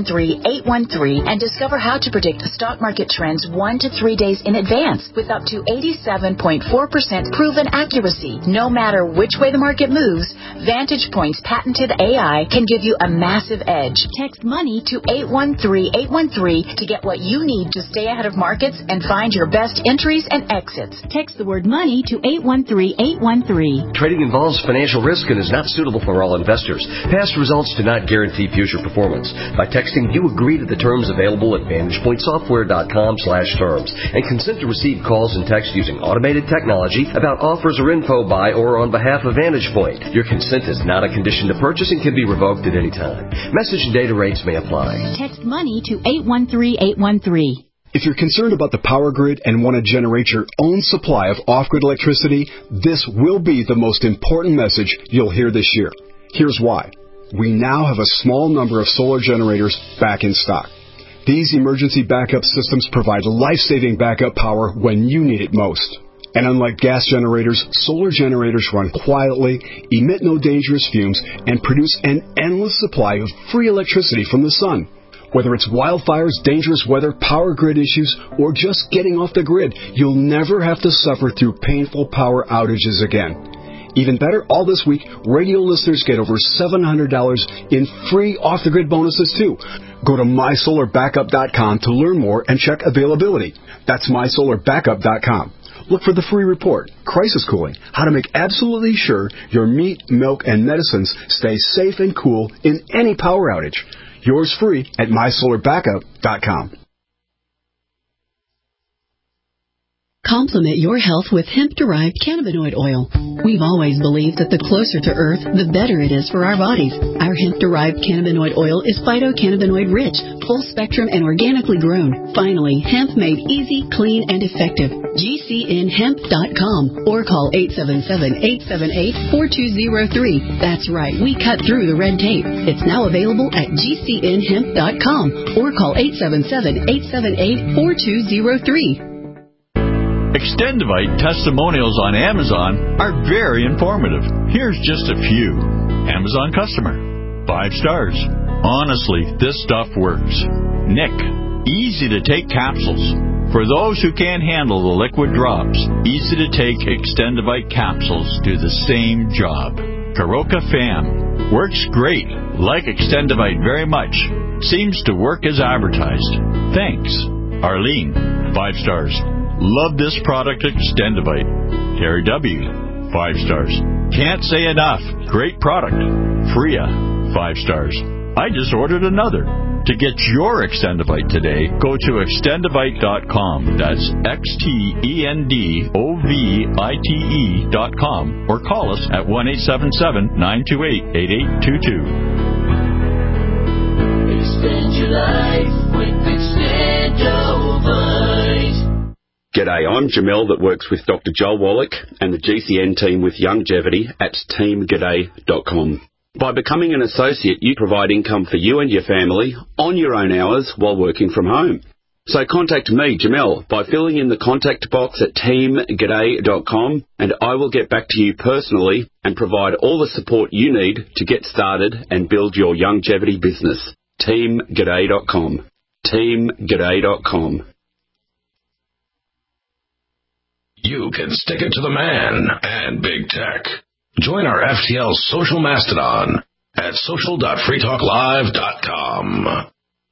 813-813 and discover how to predict stock market trends 1 to 3 days in advance with up to 87.4% proven accuracy. No matter which way the market moves, Vantage Point's patented AI can give you a massive edge. Text money to 813-813 to get what you need to stay ahead of markets and find your best entries and exits. Text the word money to 813-813. Trading involves financial risk and is not suitable for all investors. Past results do not guarantee future performance. By texting, you agree to the terms available at VantagePointSoftware.com/terms and consent to receive calls and texts using automated technology about offers or info by or on behalf of Vantage Point. Your consent is not a condition to purchase and can be revoked at any time. Message and data rates may apply. Text money to 813-813. If you're concerned about the power grid and want to generate your own supply of off-grid electricity, this will be the most important message you'll hear this year. Here's why. We now have a small number of solar generators back in stock. These emergency backup systems provide life-saving backup power when you need it most. And unlike gas generators, solar generators run quietly, emit no dangerous fumes, and produce an endless supply of free electricity from the sun. Whether it's wildfires, dangerous weather, power grid issues, or just getting off the grid, you'll never have to suffer through painful power outages again. Even better, all this week, radio listeners get over $700 in free off-the-grid bonuses, too. Go to mysolarbackup.com to learn more and check availability. That's mysolarbackup.com. Look for the free report, Crisis Cooling, how to make absolutely sure your meat, milk, and medicines stay safe and cool in any power outage. Yours free at mysolarbackup.com. Complement your health with hemp-derived cannabinoid oil. We've always believed that the closer to Earth, the better it is for our bodies. Our hemp-derived cannabinoid oil is phytocannabinoid-rich, full-spectrum, and organically grown. Finally, hemp made easy, clean, and effective. GCNhemp.com or call 877-878-4203. That's right, we cut through the red tape. It's now available at GCNhemp.com or call 877-878-4203. Extendivite testimonials on Amazon are very informative. Here's just a few. Amazon customer. 5 stars. Honestly, this stuff works. Nick. Easy to take capsules. For those who can't handle the liquid drops, easy to take Extendivite capsules do the same job. Karoka Fam. Works great. Like Extendivite very much. Seems to work as advertised. Thanks. Arlene. 5 stars. Love this product, Extendivite. Terry W. 5 stars. Can't say enough. Great product. Freya. 5 stars. I just ordered another. To get your Extendivite today, go to extendivite.com. That's XTENDOVITE.com or call us at 1-877-928-8822. Extend your life with Extendovite. G'day, I'm Jamel that works with Dr. Joel Wallach and the GCN team with Youngevity at teamg'day.com. By becoming an associate, you provide income for you and your family on your own hours while working from home. So contact me, Jamel, by filling in the contact box at teamg'day.com and I will get back to you personally and provide all the support you need to get started and build your Youngevity business. teamg'day.com. teamg'day.com. You can stick it to the man and big tech. Join our FTL social mastodon at social.freetalklive.com.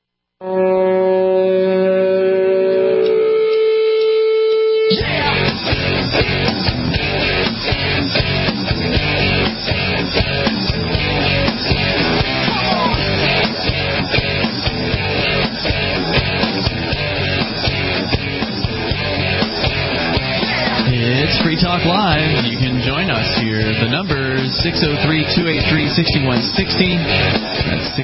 It's Free Talk Live. You can join us here. The number is 603-283-6160. That's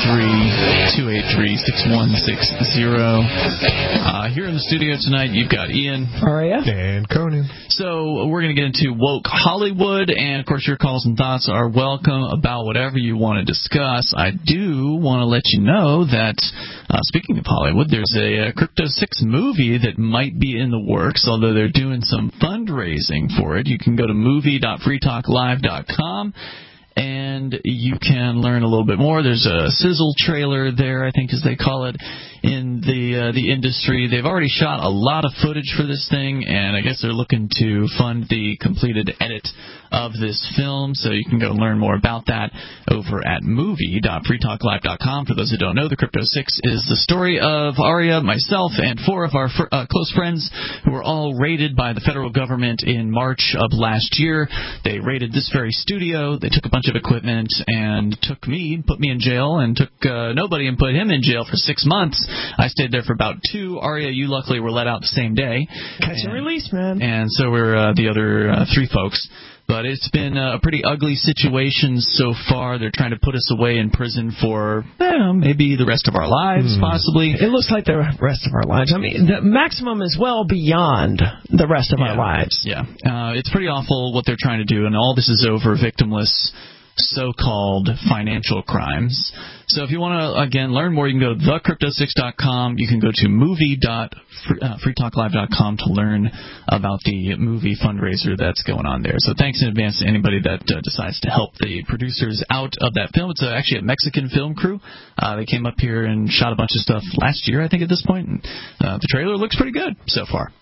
603-283-6160. Here in the studio tonight, you've got Ian. Aria. And Conan. So we're going to get into woke Hollywood, and, of course, your calls and thoughts are welcome about whatever you want to discuss. I do want to let you know that, speaking of Hollywood, there's a Crypto 6 movie that might be in the works, although they're doing some fundraising for it. You can go to movie.freetalklive.com and you can learn a little bit more. There's a sizzle trailer there, I think as they call it, in the industry. They've already shot a lot of footage for this thing, and I guess they're looking to fund the completed edit of this film, so you can go learn more about that over at movie.freetalklive.com. For those who don't know, the Crypto 6 is the story of Aria, myself, and 4 of our close friends who were all raided by the federal government in March of last year. They raided this very studio. They took a bunch of equipment and took me, put me in jail, and took nobody and put him in jail for 6 months. I stayed there for about 2. Aria, you luckily were let out the same day. Catch and release, man. And so were the other 3 folks. But it's been a pretty ugly situation so far. They're trying to put us away in prison for, maybe the rest of our lives, possibly. It looks like the rest of our lives. I mean, the maximum is well beyond the rest of our lives. Yeah. It's pretty awful what they're trying to do, and all this is over victimless so-called financial crimes. So if you want to, again, learn more, you can go to thecrypto6.com. You can go to movie.freetalklive.com to learn about the movie fundraiser that's going on there. So thanks in advance to anybody that decides to help the producers out of that film. It's actually a Mexican film crew. They came up here and shot a bunch of stuff last year, I think, at this point. And, the trailer looks pretty good so far.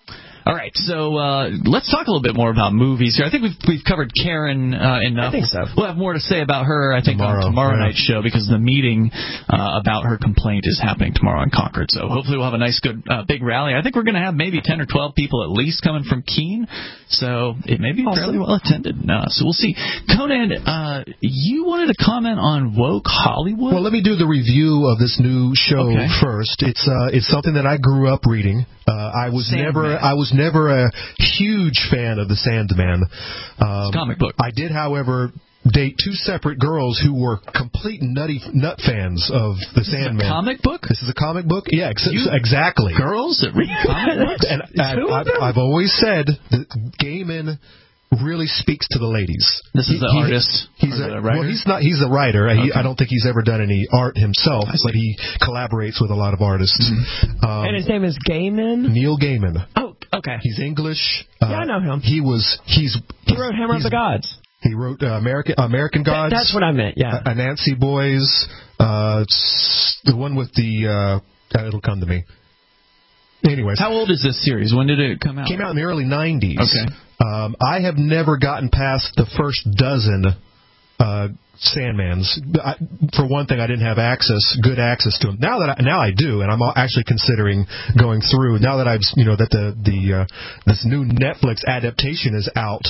All right, so let's talk a little bit more about movies here. I think we've covered Karen enough. I think so. We'll have more to say about her, I think, on tomorrow night's show, because the meeting about her complaint is happening tomorrow in Concord. So hopefully we'll have a nice, good, big rally. I think we're going to have maybe 10 or 12 people at least coming from Keene, so it may be fairly well attended. So we'll see. Conan, you wanted to comment on Woke Hollywood? Well, let me do the review of this new show first. It's something that I grew up reading. I was never a huge fan of the Sandman. It's a comic book. I did, however, date two separate girls who were complete nut fans of the Sandman. This is a comic book? This is a comic book? Yeah, exactly. Girls that read comic books? And I've always said that Gaiman really speaks to the ladies. This is the artist? He's a writer? Well, he's a writer. Okay. I don't think he's ever done any art himself, but he collaborates with a lot of artists. Mm-hmm. And his name is Gaiman? Neil Gaiman. Oh, okay. He's English. Yeah, I know him. He wrote Hammer of the Gods. He wrote American Gods. That's what I meant, yeah. Nancy Boys. The one with the... it'll come to me. Anyways. How old is this series? When did it come out? It came out in the early 90s. Okay. I have never gotten past the first dozen Sandmans. For one thing, I didn't have good access to them. Now I do, and I'm actually considering going through. Now that that this new Netflix adaptation is out,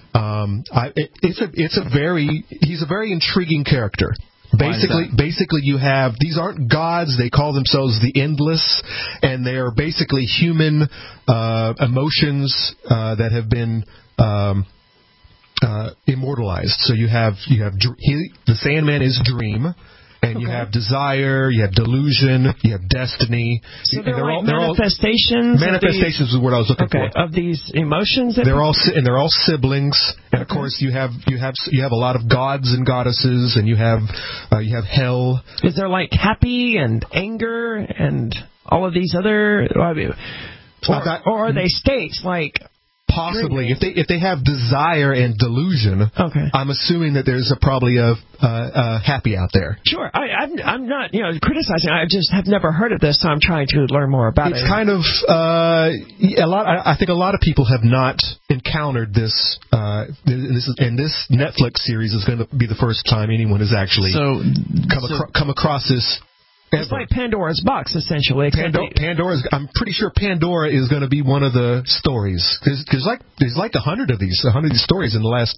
he's a very intriguing character. Basically, you have, these aren't gods, they call themselves the Endless, and they are basically human emotions that have been immortalized. So you have the Sandman is dream, and you have desire, you have delusion, you have destiny. So they're like manifestations? Manifestations is what I was looking for. Of these emotions? They're all siblings. And of course you have a lot of gods and goddesses, and you have hell. Is there like happy and anger and all of these other, or are they states like? Possibly, if they have desire and delusion, I'm assuming that there's probably a happy out there. Sure, I'm not criticizing. I just have never heard of this, so I'm trying to learn more about it. It's kind of I think a lot of people have not encountered this. This Netflix series is going to be the first time anyone has actually come across this. It's like Pandora's box, essentially. I'm pretty sure Pandora is going to be one of the stories. There's like 100 of these stories in the last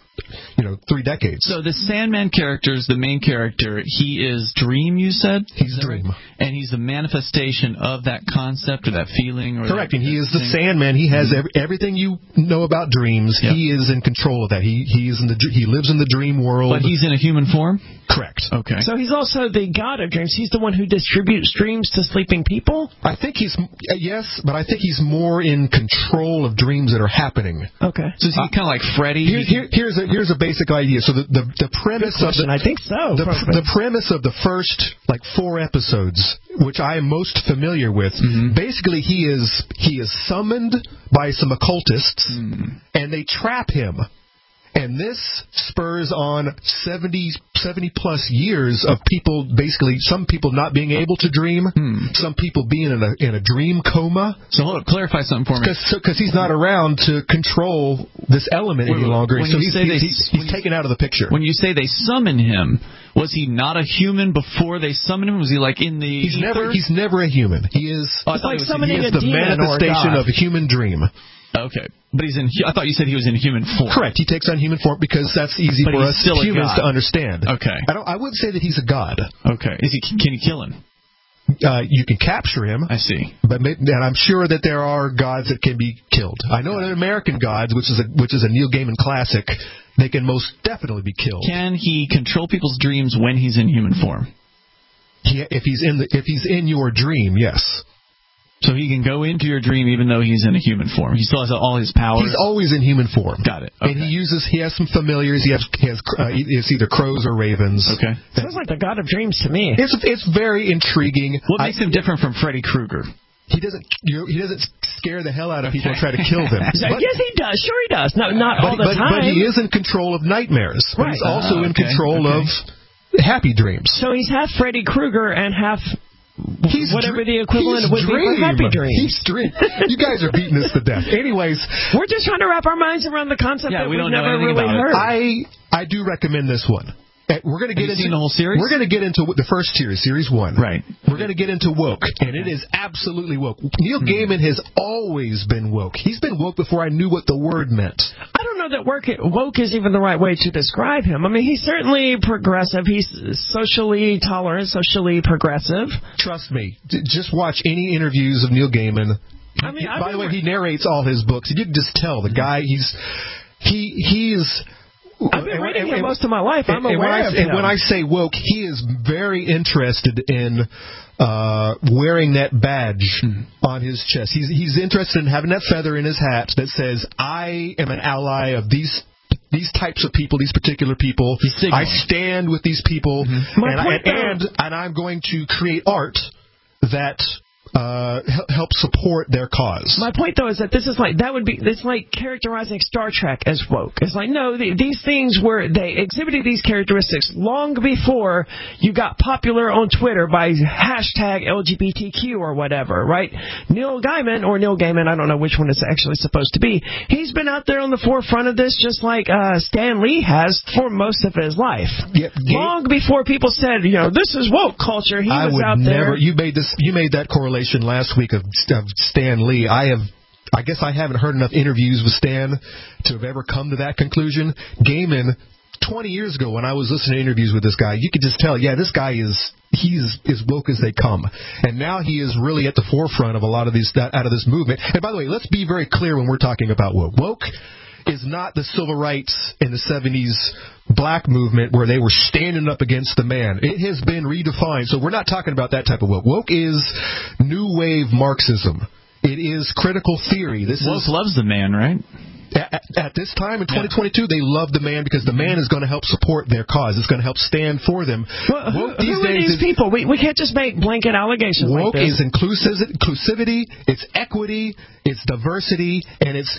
3 decades. So the Sandman character is the main character. He is Dream, you said? He's Dream. And he's a manifestation of that concept or that feeling? Correct, and he is the Sandman. He has everything you know about dreams. Yep. He is in control of that. He lives in the dream world. But he's in a human form? Correct. Okay. So he's also the god of dreams. He's the one who distributes dreams to sleeping people? I think but I think he's more in control of dreams that are happening. Okay. So is he kind of like Freddy? Here's a basic idea. So the premise of I think so. The premise of the first 4 episodes, which I am most familiar with, basically he is summoned by some occultists, and they trap him. And this spurs on 70 plus years of people, basically, some people not being able to dream, some people being in a dream coma. So hold up, clarify something for me. Because he's not around to control this element any longer. So he's taken out of the picture. When you say they summon him, was he not a human before they summoned him? Was he like in the He's never a human. He is, it's like summoning he is the manifestation of a human dream. Okay, but I thought you said he was in human form. Correct. He takes on human form because that's easy for us humans to understand. Okay. I wouldn't say that he's a god. Okay. Can you kill him? You can capture him. I see. And I'm sure that there are gods that can be killed. I know that American Gods, which is a Neil Gaiman classic, they can most definitely be killed. Can he control people's dreams when he's in human form? If he's in your dream, yes. So he can go into your dream even though he's in a human form. He still has all his powers. He's always in human form. Got it. Okay. And he has some familiars. He has either crows or ravens. Okay. Sounds like the god of dreams to me. It's very intriguing. What makes him different from Freddy Krueger? He doesn't scare the hell out of people and try to kill them. Yes, he does. Sure, he does. Not all the time. But he is in control of nightmares. Right. But he's also in control of happy dreams. So he's half Freddy Krueger and half whatever the equivalent would be for Happy Dream. He's Dream. You guys are beating us to death. Anyways, we're just trying to wrap our minds around the concept that we we've don't know never anything really about heard. I do recommend this one. We're going to get into the whole series. We're going to get into the first series, Series 1. Right. We're going to get into woke, and it is absolutely woke. Neil Gaiman has always been woke. He's been woke before I knew what the word meant. I don't know that woke is even the right way to describe him. I mean, he's certainly progressive. He's socially tolerant, socially progressive. Trust me. Just watch any interviews of Neil Gaiman. I mean, by the way, he narrates all his books. You can just tell the guy. He is. I've been reading him most of my life. I'm aware of him. And when I say woke, he is very interested in wearing that badge on his chest. He's interested in having that feather in his hat that says, I am an ally of these types of people, these particular people. I stand with these people, and I'm going to create art that help support their cause. My point, though, is that this is it's like characterizing Star Trek as woke. It's like, no, these things they exhibited these characteristics long before you got popular on Twitter by hashtag LGBTQ or whatever, right? Neil Gaiman, I don't know which one it's actually supposed to be, he's been out there on the forefront of this just like Stan Lee has for most of his life. Long before people said, this is woke culture, he was out there. You made that correlation last week of Stan Lee. I guess I haven't heard enough interviews with Stan to have ever come to that conclusion. Gaiman, 20 years ago when I was listening to interviews with this guy, you could just tell, this guy is as woke as they come. And now he is really at the forefront of a lot of out of this movement. And by the way, let's be very clear when we're talking about woke. Woke is not the civil rights in the 70s black movement where they were standing up against the man. It has been redefined. So we're not talking about that type of woke. Woke is new wave Marxism. It is critical theory. Woke loves the man, right? At this time in 2022, they love the man because the man is going to help support their cause. It's going to help stand for them. Who are these people? We can't just make blanket allegations like this. Woke is inclusivity, it's equity, it's diversity, and it's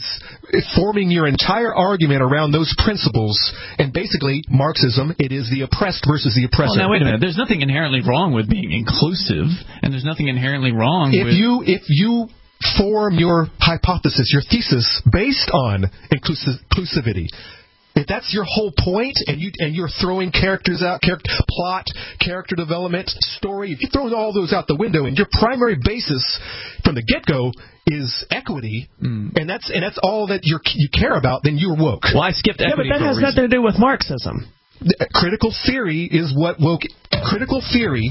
forming your entire argument around those principles. And basically, Marxism, it is the oppressed versus the oppressor. Well, now, wait a minute. There's nothing inherently wrong with being inclusive, and there's nothing inherently wrong with... If you form your hypothesis, your thesis, based on inclusivity. If that's your whole point, and you're throwing characters out, plot, character development, story, if you throw all those out the window, and your primary basis from the get-go is equity, and that's all that you care about, then you're woke. Well, I skipped equity. Yeah, but that has nothing to do with Marxism. Critical theory is what woke. Critical theory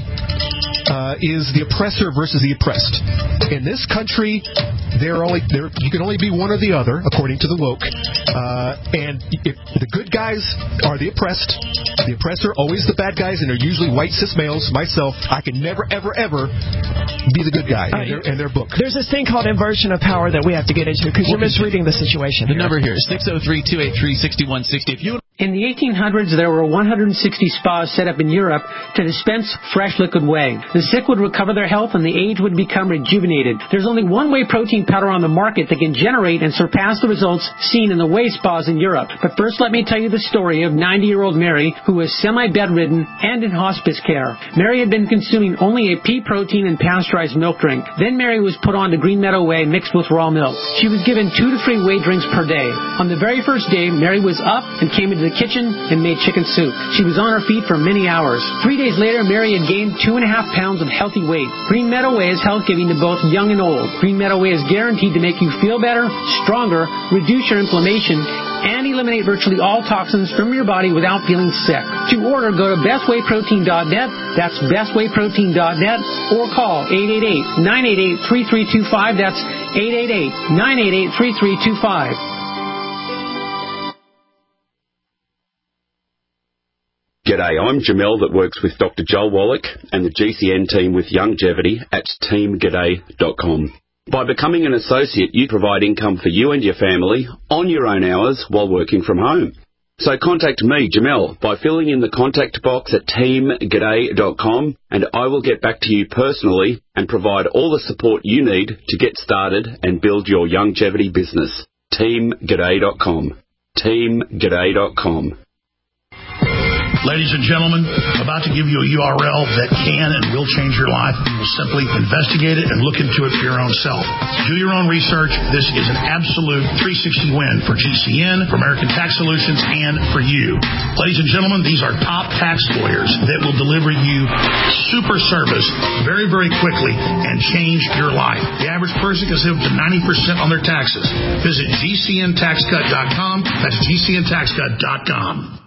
is the oppressor versus the oppressed. In this country, you can only be one or the other, according to the woke. And if the good guys are the oppressed, the oppressor always the bad guys, and they're usually white cis males. Myself, I can never, ever, ever be the good guy in their book. There's this thing called inversion of power that we have to get into because you're misreading the situation. The number here is 603-283-6160. In the 1800s, there were 160 spas set up in Europe to dispense fresh liquid whey. The sick would recover their health and the aged would become rejuvenated. There's only one whey protein powder on the market that can generate and surpass the results seen in the whey spas in Europe. But first, let me tell you the story of 90-year-old Mary, who was semi-bedridden and in hospice care. Mary had been consuming only a pea protein and pasteurized milk drink. Then Mary was put on to Green Meadow Whey mixed with raw milk. She was given 2 to 3 whey drinks per day. On the very first day, Mary was up and came into the kitchen and made chicken soup. She was on her feet for many hours. 3 days later, Mary had gained 2.5 pounds of healthy weight. Green Meadow Whey is health-giving to both young and old. Green Meadow Whey is guaranteed to make you feel better, stronger, reduce your inflammation, and eliminate virtually all toxins from your body without feeling sick. To order, go to bestwayprotein.net. That's bestwayprotein.net, or call 888-988-3325. That's 888-988-3325. G'day, I'm Jamel that works with Dr. Joel Wallach and the GCN team with Youngevity at teamg'day.com. By becoming an associate, you provide income for you and your family on your own hours while working from home. So contact me, Jamel, by filling in the contact box at teamg'day.com, and I will get back to you personally and provide all the support you need to get started and build your Youngevity business. teamg'day.com. teamg'day.com. Ladies and gentlemen, about to give you a URL that can and will change your life. You will simply investigate it and look into it for your own self. Do your own research. This is an absolute 360 win for GCN, for American Tax Solutions, and for you. Ladies and gentlemen, these are top tax lawyers that will deliver you super service very, very quickly and change your life. The average person can save up to 90% on their taxes. Visit GCNTaxCut.com. That's GCNTaxCut.com.